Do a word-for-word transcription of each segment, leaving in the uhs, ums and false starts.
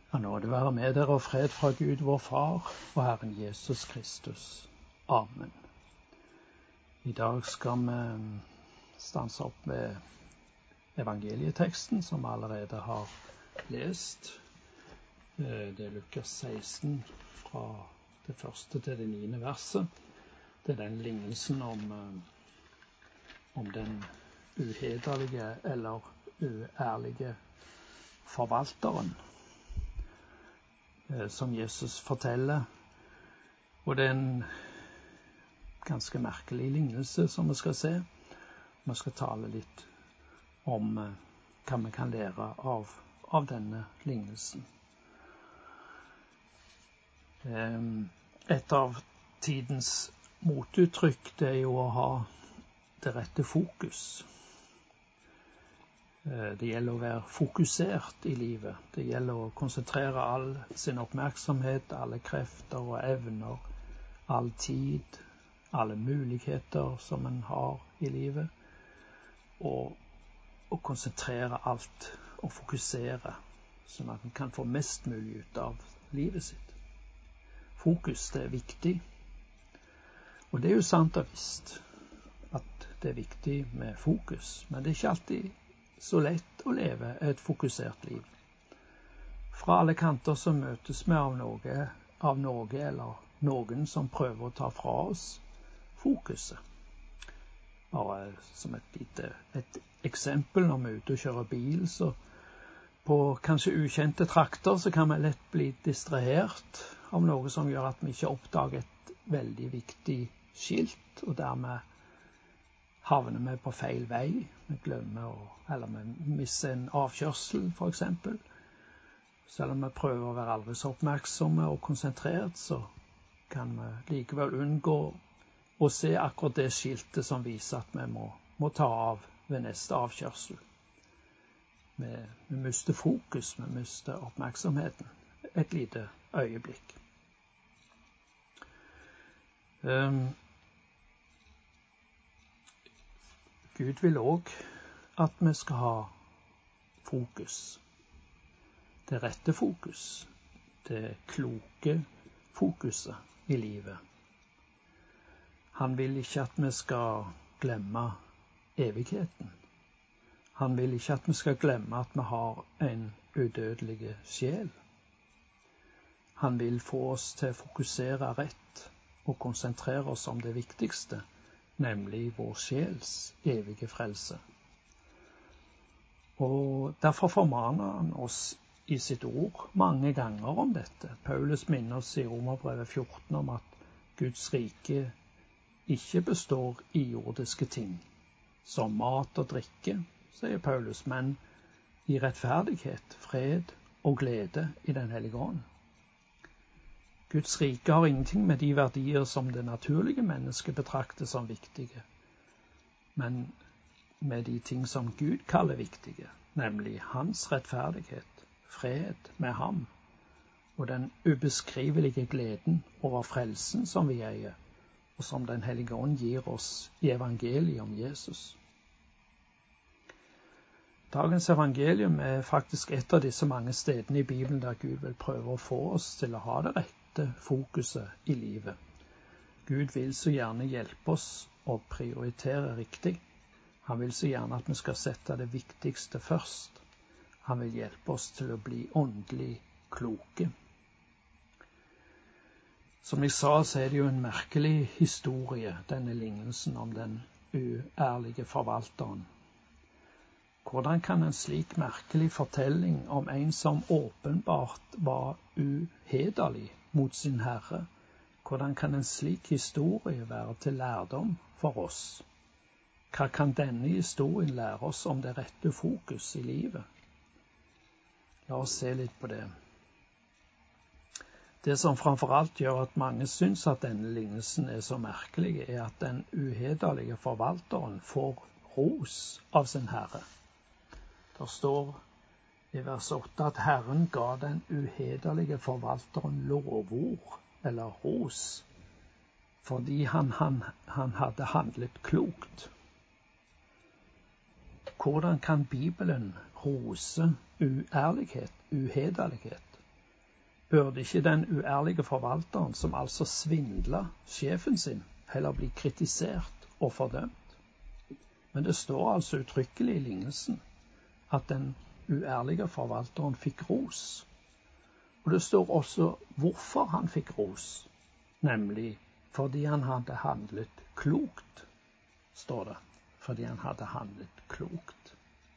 Ja, nåde være med dere og fred fra Gud vår Far og Herren Jesus Kristus. Amen. I dag skal vi stanse opp med evangelieteksten som vi allerede har lest. Det er Lukas seksten fra det første til det niende verset. Det er den lignelsen om, om den uhederlige eller uærlige forvalteren som Jesus forteller. Og det er en ganske merkelig lignelse som vi skal se. Vi skal tale litt om hva vi kan lære av, av denne lignelsen. Et av tidens motuttrykk det er jo å ha det rette fokus. Det gjelder å være fokusert i livet. Det gjelder å konsentrere all sin oppmerksomhet, alle krefter og evner, all tid, alle muligheter som en har i livet, og, og konsentrere alt og fokusere, sånn at en kan få mest mulig ut av livet sitt. Fokus, det er viktig, og det er jo sant og visst at det er viktig med fokus, men det er ikke alltid så lett å leve et fokusert liv. Fra alle kanter så møtes vi av noe, av noe eller noen som prøver å ta fra oss fokuset. Bare som et lite et eksempel, når vi er ute og kjører bil, så på kanskje ukjente trakter så kan vi lett bli distrahert av noe som gjør at vi ikke oppdager et veldig viktig skilt, og dermed havner vi på feil vei. Vi glemmer å, eller vi misser en avkjørsel for eksempel. Selv om vi prøver å være aldri så oppmerksomme og konsentrert, så kan vi likevel unngå å se akkurat det skiltet som viser at vi må, må ta av ved neste avkjørsel. Vi, vi mister fokus, vi mister oppmerksomheten et lite øyeblikk. Um, Gud vil også at vi skal ha fokus. Det rette fokus. Det kloke fokuset i livet. Han vil ikke at vi skal glemme evigheten. Han vil ikke at vi skal glemme at vi har en udødelig sjel. Han vil få oss til å fokusere rett og konsentrere oss om det viktigste, nemlig vår sjels evige frelse. Og derfor formaner han oss i sitt ord mange ganger om dette. Paulus minner oss i Romerbrevet fjorten om at Guds rike ikke består i jordiske ting, som mat og drikke, sier Paulus, men i rettferdighet, fred og glede i den hellige ånd. Guds rike har ingenting med de verdier som det naturlige mennesket betrakter som viktige, men med de ting som Gud kaller viktige, nemlig hans rettferdighet, fred med ham, og den ubeskrivelige gleden over frelsen som vi eier, og som den hellige ånd gir oss i evangeliet om Jesus. Dagens evangelium er faktisk et av disse mange stedene i Bibelen der Gud vil prøve å få oss til å ha det rett fokuset i livet. Gud vil så gjerne hjelpe oss å prioritere riktig. Han vil så gjerne at vi skal sette det viktigste først. Han vil hjelpe oss til å bli åndelig kloke. Som jeg sa, så er det jo en merkelig historie, denne lignelsen om den uærlige forvalteren. Hvordan kan en slik merkelig fortelling om en som åpenbart var uhederlig mot sin Herre, hvordan kan en slik historie være til lærdom for oss? Hva kan denne historien lære oss om det rette fokus i livet? La oss se litt på det. Det som framfor alt gjør at mange syns at denne lignelsen er så merkelig, er at den uhederlige forvalteren får ros av sin Herre. Det står i vers åtte at Herren ga den uhederlige forvalteren lovord eller ros, fordi han, han, han hadde handlet klokt. Hvordan kan Bibelen rose uærlighet, uhederlighet? burde ikke den uærlige forvalteren, som altså svindla sjefen sin, heller bli kritisert og fordømt? Men det står altså uttrykkelig i lignelsen at den uærlige forvalteren fikk ros. Og det står også hvorfor han fikk ros, nemlig fordi han hadde handlet klokt, står det. Fordi han hadde handlet klokt.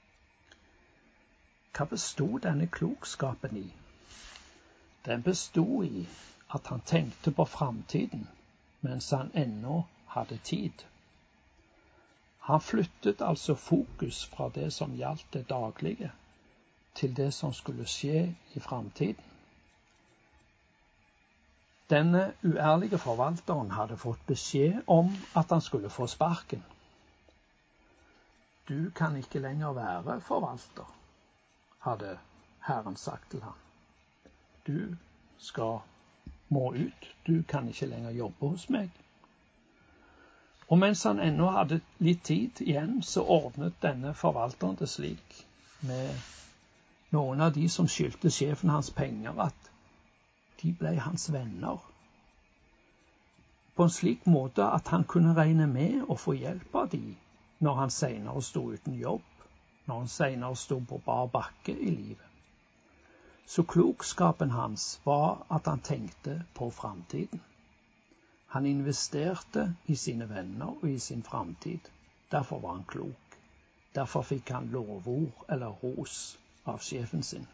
Hva bestod denne klokskapen i? Den bestod i at han tenkte på framtiden mens han ennå hadde tid. Han flyttet altså fokus fra det som gjaldt det daglige, til det som skulle skje i framtiden. Denne uærlige forvalteren hadde fått beskjed om at han skulle få sparken. Du kan ikke lenger være forvalter, hadde Herren sagt til ham. Du skal må ut, du kan ikke lenger jobbe hos meg. Og mens han ennå hadde litt tid igjen, så ordnet denne forvalteren det slik med noen av de som skyldte sjefen hans penger, at de ble hans venner. På en slik måte at han kunne regne med å få hjelp av de når han senere sto uten jobb, når han senere sto på bar bakke i livet. Så klokskapen hans var at han tenkte på framtiden. Han investerte i sine venner og i sin framtid. Derfor var han klok. Derfor fikk han lovord eller ros av sjefen sin.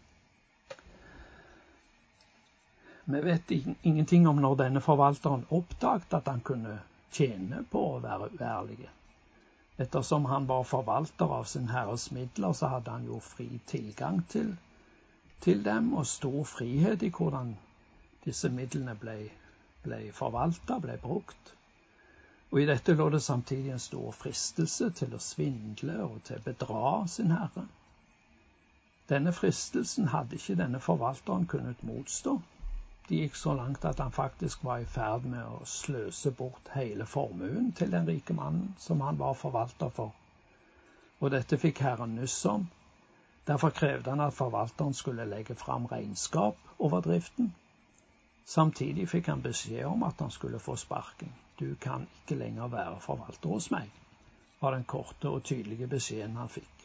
Vi vet ingenting om når denne forvalteren oppdaget at han kunne tjene på å være uærlig. Ettersom han var forvalter av sin herres midler, så hadde han jo fri tilgang til, til dem, og stor frihet i hvordan disse midlene ble, ble forvaltet, ble brukt. Og i dette lå det samtidig en stor fristelse til å svindle og til å bedra sin herre. Denne fristelsen hadde ikke denne forvalteren kunnet motstå. Det gikk så langt at han faktisk var i ferd med å sløse bort hele formuen til den rike mannen som han var forvalter for. Og dette fikk herren nyss om. Derfor krevde han at forvalteren skulle legge fram regnskap over driften. Samtidig fikk han beskjed om at han skulle få sparken. Du kan ikke lenger være forvalter hos meg, var den korte og tydelige beskjeden han fikk.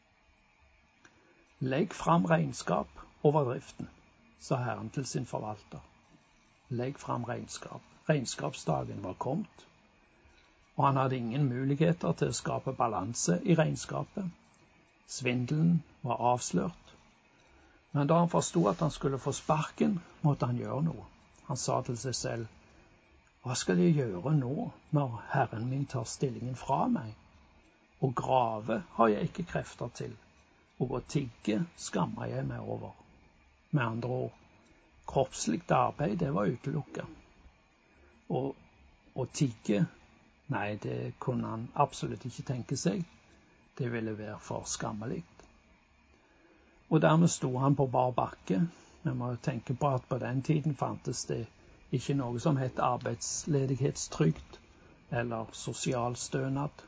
Legg fram regnskap over driften, sa herren til sin forvalter. Legg fram regnskap. Regnskapsdagen var kommet, og han hadde ingen muligheter til å skape balanse i regnskapet. Svindelen var avslørt. Men da han forstod at han skulle få sparken, måtte han gjøre noe. Han sa til seg selv, hva skal jeg gjøre nå når herren min tar stillingen fra meg? Å grave har jeg ikke krefter til, og å tigge skammer jeg meg over. Med andre ord, kroppsligt arbeid, det var utelukket. Og å tigge, nei, det kunne han absolutt ikke tenke seg. Det ville være for skammelig. Og dermed sto han på bar bakke. Vi må tenke på at på den tiden fantes det ikke noe som het arbeidsledighetstrygd eller sosialstønad.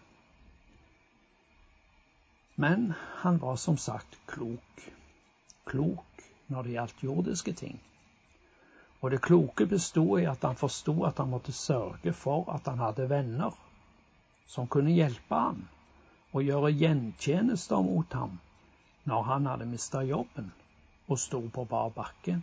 Men han var som sagt klok. Klok når det gjaldt jordiske ting. Og det kloke bestod i at han forstod at han måtte sørge for at han hadde venner som kunne hjelpe ham og gjøre gjentjenester mot ham når han hadde mistet jobben og stod på bar bakke.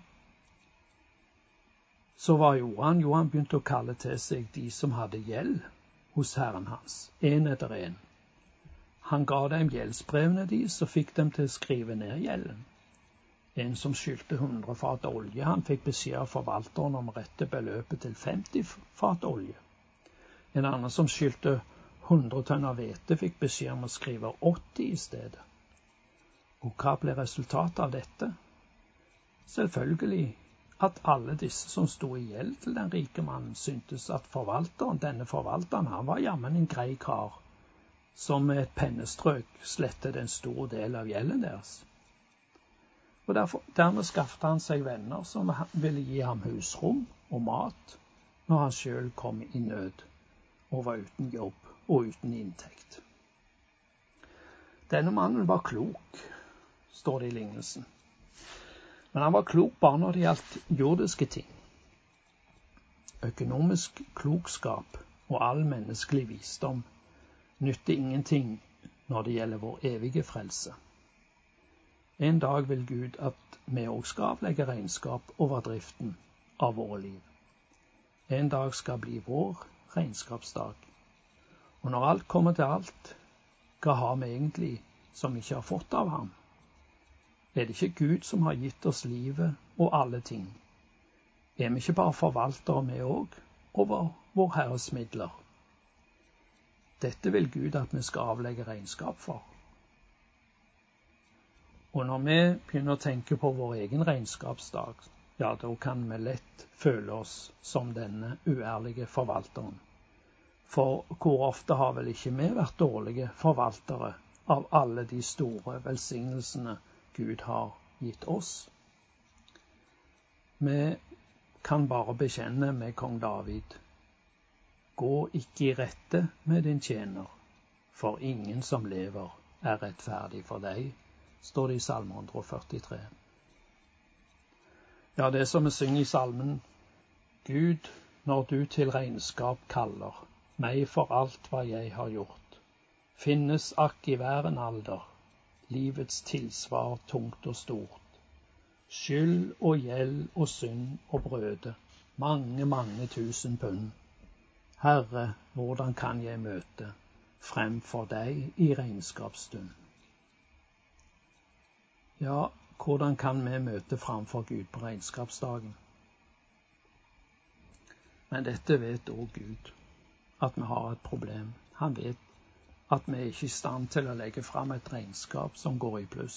Så hva gjorde han? Jo, han begynte å kalle til seg de som hadde gjeld hos herren hans, en etter en. Han ga dem gjeldsbrevene deres og fikk dem til å skrive ned gjelden. En som skyldte hundre fat olje, han fikk beskjed av forvalteren om å rette beløpet til femti fat olje. En annen som skyldte hundre tønner hvete, fikk beskjed om å skrive åtti i stedet. Og hva ble resultatet av dette? Selvfølgelig at alle disse som sto i gjeld til den rike mannen, syntes at forvalteren, denne forvalteren, han var jammen en grei kar, som med et pennestrøk slettet en stor del av gjelden deres. Og derfor, dermed skaffet han seg venner som ville gi ham husrom og mat når han selv kom i nød og var uten jobb og uten inntekt. Denne mannen var klok, står det i lignelsen. Men han var klok bare når det gjaldt jordiske ting. Økonomisk klokskap og all menneskelig visdom nytter ingenting når det gjelder vår evige frelse. En dag vil Gud at vi også skal avlegge regnskap over driften av våre liv. En dag skal bli vår regnskapsdag. Og når alt kommer til alt, hva har vi egentlig som vi ikke har fått av ham? Er det ikke Gud som har gitt oss livet og alle ting? Er vi ikke bare forvaltere vi òg over vår Herres midler? Dette vil Gud at vi skal avlegge regnskap for. Og når vi begynner å tenke på vår egen regnskapsdag, ja, da kan vi lett føle oss som denne uærlige forvalteren. For hvor ofte har vel ikke vi vært dårlige forvaltere av alle de store velsignelsene Gud har gitt oss? Vi kan bare bekjenne med kong David: Gå ikke i rette med din tjener, for ingen som lever er rettferdig for deg, står det i Salme one forty-tre. Ja, det som vi synger i salmen: Gud, når du til regnskap kaller meg for alt hva jeg har gjort, finnes akk i hver en alder livets tilsvar tungt og stort. Skyld og gjeld og synd og brøde, mange, mange tusen pund. Herre, hvordan kan jeg møte frem for deg i regnskapsstund? Ja, hvordan kan vi møte framfor Gud på regnskapsdagen? Men dette vet også Gud, at vi har et problem. Han vet at vi er ikke i stand til å legge fram et regnskap som går i pluss.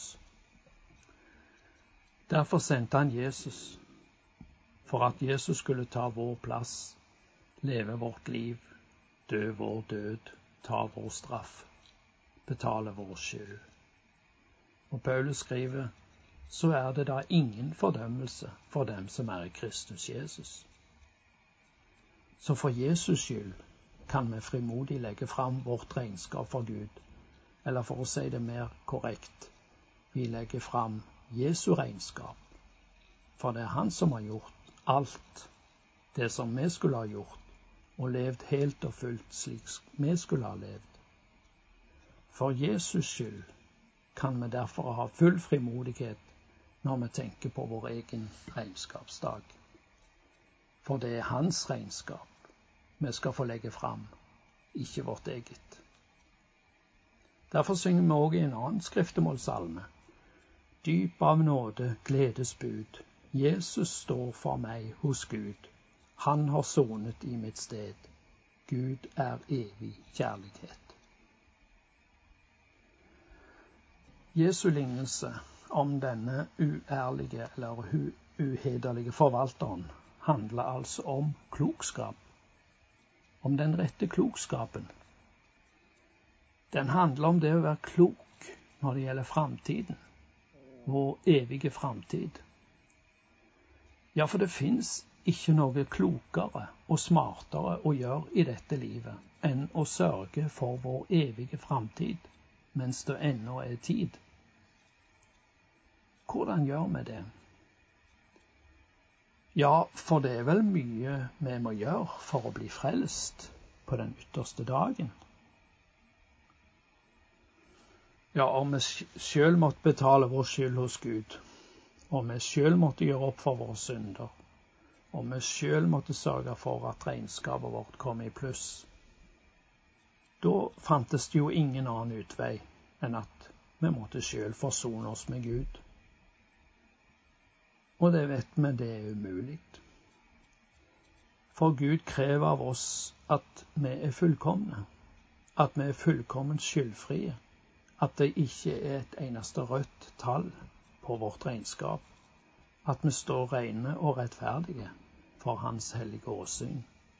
Derfor sendte han Jesus, for at Jesus skulle ta vår plass, leve vårt liv, dø vår død, ta vår straff, betale vår skyld. Og Paulus skriver: så er det da ingen fordømmelse for dem som er i Kristus Jesus. Så for Jesus skyld kan vi frimodig legge fram vårt regnskap for Gud, eller for å si det mer korrekt, vi legger fram Jesu regnskap, for det er han som har gjort alt det som vi skulle ha gjort, og levd helt og fullt slik vi skulle ha levd. For Jesus skyld kan vi derfor ha full frimodighet når vi tenker på vår egen regnskapsdag. For det er hans regnskap vi skal få legge fram, ikke vårt eget. Derfor synger vi også i en annen skriftemålsalme: dyp av nåde, gledesbud, Jesus står for meg hos Gud. Han har sonet i mitt sted. Gud er evig kjærlighet. Jesu lignelse om denne uærlige eller uhederlige forvalteren handler altså om klokskap. Om den rette klokskapen. Den handler om det å være klok når det gjelder framtiden. Vår evige framtid. Ja, for det finnes ikke noe klokere og smartere å gjøre i dette livet enn å sørge for vår evige framtid mens det ennå er tid. Hvordan gjør vi det? Ja, for det er vel mye vi må gjøre for å bli frelst på den ytterste dagen. Ja, om vi selv måtte betale vår skyld hos Gud, om vi selv måtte gjøre opp for våre synder, om vi selv måtte sørge for at regnskapet vårt kom i pluss, da fantes det jo ingen annen utvei enn at vi måtte selv forsone oss med Gud. Og det vet vi, det er umulig. For Gud krever av oss at vi er fullkomne, at vi er fullkomment skyldfrie, at det ikke er et eneste rødt tall på vårt regnskap, at vi står rene og rettferdige for hans hellige åsyn.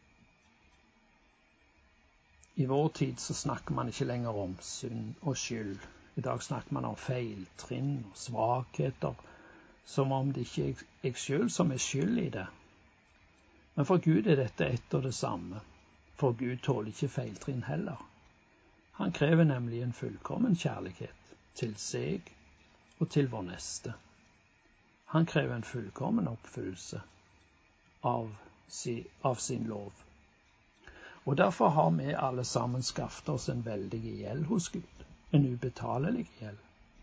I vår tid så snakker man ikke lenger om synd og skyld. I dag snakker man om feiltrinn og svakheter, som om det ikke er jeg selv som er skyld i det. Men for Gud er dette ett og det samme, for Gud tåler ikke feiltrinn heller. Han krever nemlig en fullkommen kjærlighet til seg og til vår neste. Han krever en fullkommen oppfyllelse av, si, av sin lov. Og derfor har vi alle sammen skaffet oss en veldig gjeld hos Gud, en ubetalelig gjeld.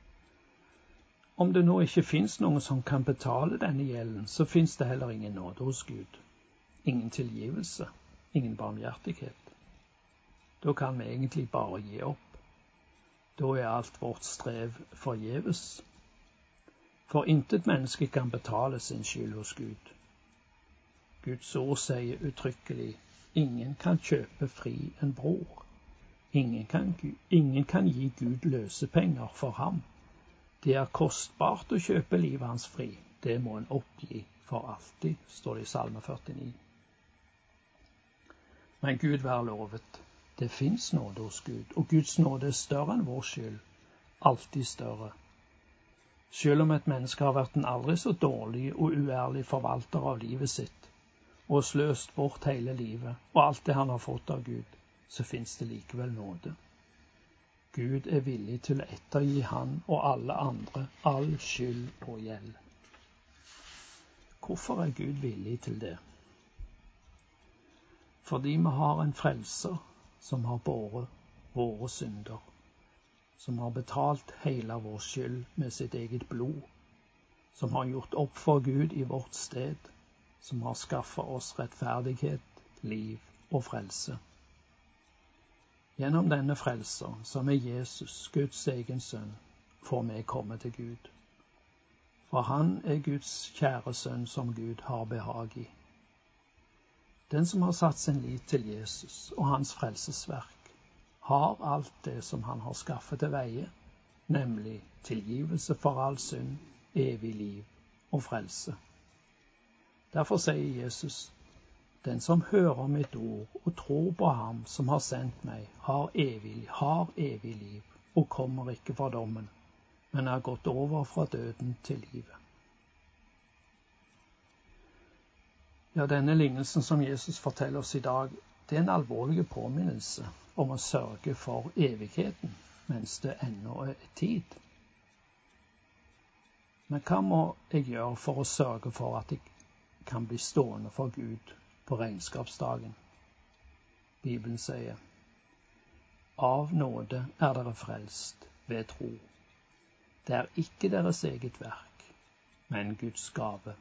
Om det nå ikke finnes noen som kan betale denne gjelden, så finnes det heller ingen nåde hos Gud. Ingen tilgivelse, ingen barmhjertighet. Da kan vi egentlig bare gi opp. Da er alt vårt strev forgjeves. For intet menneske kan betale sin skyld hos Gud. Guds ord sier uttrykkelig: ingen kan kjøpe fri en bror. Ingen kan, ingen kan gi Gud løsepenger for ham. Det er kostbart å kjøpe livet hans fri. Det må en oppgi for alltid, står det i Salme førtini. Men Gud være lovet. Det finnes nåde hos Gud, og Guds nåde er større enn vår skyld. Alltid større. Selv om et menneske har vært en aldri så dårlig og uærlig forvalter av livet sitt, og sløst bort hele livet og alt det han har fått av Gud, så finnes det likevel nåde. Gud er villig til å ettergi han og alle andre all skyld og gjeld. Hvorfor er Gud villig til det? Fordi vi har en frelser som har båret våre synder, som har betalt hele vår skyld med sitt eget blod, som har gjort opp for Gud i vårt sted, som har skaffet oss rettferdighet, liv og frelse. Gjennom denne frelser, som er Jesus, Guds egen sønn, får vi komme til Gud. For han er Guds kjære sønn som Gud har behag i. Den som har satt sin lit til Jesus og hans frelsesverk, har alt det som han har skaffet til veie, nemlig tilgivelse for all synd, evig liv og frelse. Derfor sier Jesus: den som hører mitt ord og tror på ham som har sendt meg, har evig, har evig liv og kommer ikke for dommen, men er gått over fra døden til livet. Ja, denne lignelsen som Jesus forteller oss i dag, det er en alvorlig påminnelse om å sørge for evigheten mens det ennå er tid. Men hva må jeg gjøre for å sørge for at jeg kan bli stående for Gud på regnskapsdagen? Bibelen sier: av nåde er dere frelst ved tro. Det er ikke deres eget verk, men Guds gave.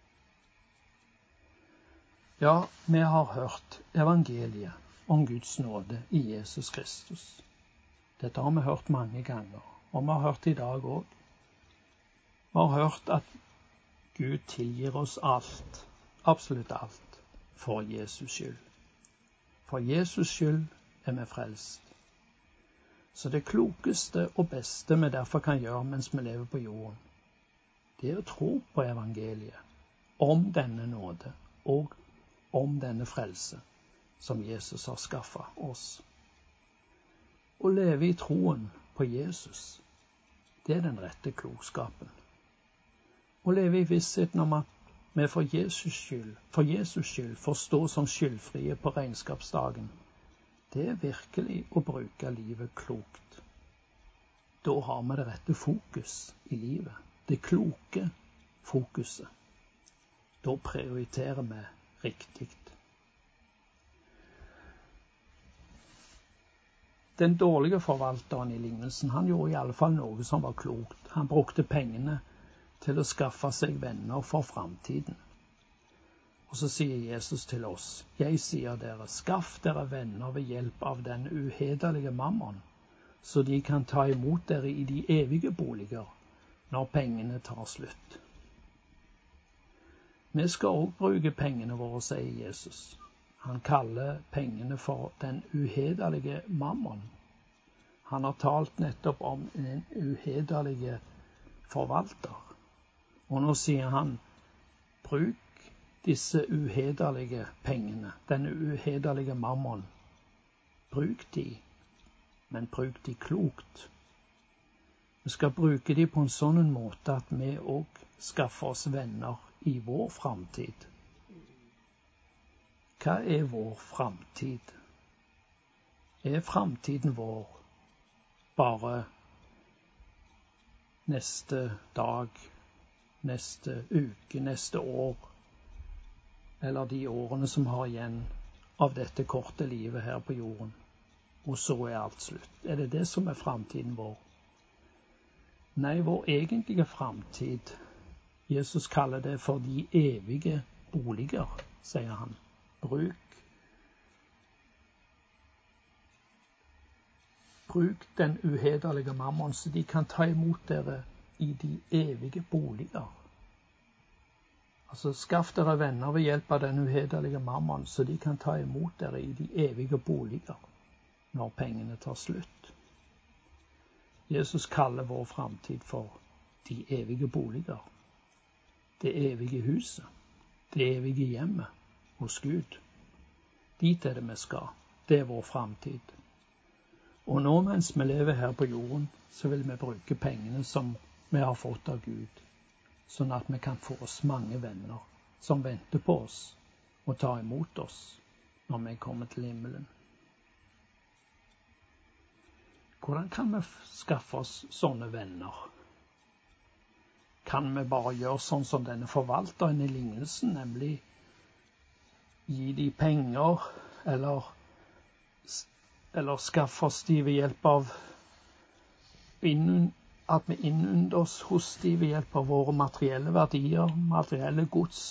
Ja, vi har hørt evangeliet om Guds nåde i Jesus Kristus. Dette har vi hørt mange ganger, og vi har hørt i dag også. Vi har hørt at Gud tilgir oss alt, absolutt alt, for Jesus skyld. For Jesus skyld er vi frelst. Så det klokeste og beste vi derfor kan gjøre mens vi lever på jorden, det er å tro på evangeliet, om denne nåde og om denne frelse som Jesus har skaffet oss. Å leve i troen på Jesus, det er den rette klokskapen. Å leve i vissheten om at vi for Jesus skyld, for Jesus skyld får stå som skyldfrie på regnskapsdagen, det er virkelig å bruke livet klokt. Da har vi det rette fokus i livet, det kloke fokuset. Da prioriterer vi riktig. Den dårlige forvalteren i lignelsen, han gjorde i alle fall noe som var klokt. Han brukte pengene til å skaffe seg venner for framtiden. Og så sier Jesus til oss: jeg sier dere, skaff dere venner ved hjelp av den uhederlige mammon, så de kan ta imot dere i de evige boliger når pengene tar slutt. Vi skal også bruke pengene våre, sier Jesus. Han kaller pengene for den uhederlige mammon. Han har talt nettopp om en uhederlige forvalter. Og nå sier han: bruk disse uhederlige pengene, denne uhederlige mammon. Bruk de, men bruk de klokt. Vi skal bruke de på en sånn måte at vi også skaffer oss venner i vår framtid. Hva er vår framtid? Er framtiden vår bare neste dag, neste uke, neste år, eller de årene som har igjen av dette korte livet her på jorden. Og så er alt slutt. Er det det som er framtiden vår? Nei, vår egentlige framtid, Jesus kaller det for de evige boliger, sier han. Bruk, bruk den uhederlige mammon, så de kan ta imot dere i de evige boliger. Altså, skaff dere venner ved hjelp av den uhederlige mammon, så de kan ta imot dere i de evige boliger når pengene tar slutt. Jesus kaller vår framtid for de evige boliger, det evige huset, det evige hjemmet hos Gud. Dit er det vi skal. Det er vår framtid. Og nå mens vi lever her på jorden, så vil vi bruke pengene som vi har fått av Gud, sånn at vi kan få oss mange venner som venter på oss og tar imot oss når vi kommer til himmelen. Hvordan kan vi skaffe oss sånne venner? Kan vi bare gjøre sånn som denne forvalteren i lignelsen, nemlig gi de penger, eller, eller skaffe oss de ved hjelp av at vi innunder oss hos de ved hjelp av våre materielle verdier, materielle gods?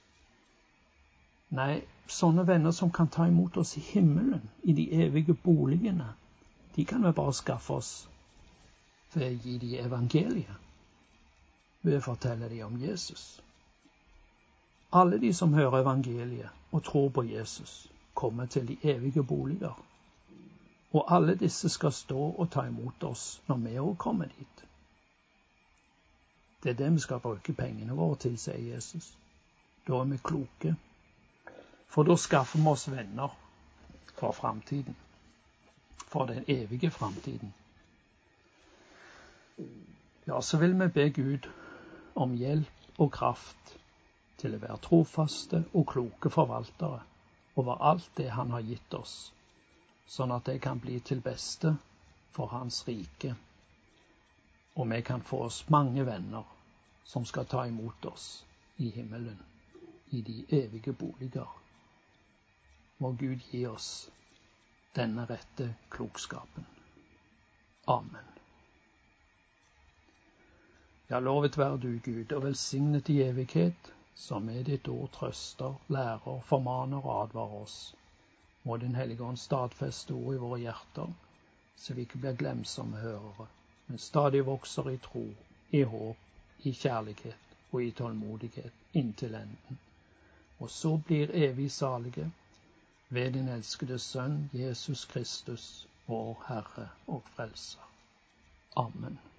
Nei, sånne venner som kan ta imot oss i himmelen, i de evige boligene, de kan vi bare skaffe oss ved å gi de evangeliet, ved å fortelle de om Jesus. Alle de som hører evangeliet og tror på Jesus, kommer til de evige boliger. Og alle disse skal stå og ta imot oss når vi også kommer dit. Det er det vi skal bruke pengene våre til, sier Jesus. Da er vi kloke. For da skaffer vi oss venner for framtiden. For den evige framtiden. Ja, så vil vi be Gud om hjelp og kraft til å være trofaste og kloke forvaltere over alt det han har gitt oss, sånn at det kan bli til beste for hans rike, og vi kan få oss mange venner som skal ta imot oss i himmelen, i de evige boliger. Må Gud gi oss denne rette klokskapen. Amen. Ja, lovet være du, Gud, og velsignet i evighet, som med ditt ord trøster, lærer, formaner og advarer oss. Må din Hellige Ånd stadfeste ord i våre hjerter, så vi ikke blir glemsomme hørere, men stadig vokser i tro, i håp, i kjærlighet og i tålmodighet inntil enden, og så blir evig salige ved din elskede Sønn, Jesus Kristus, vår Herre og Frelser. Amen.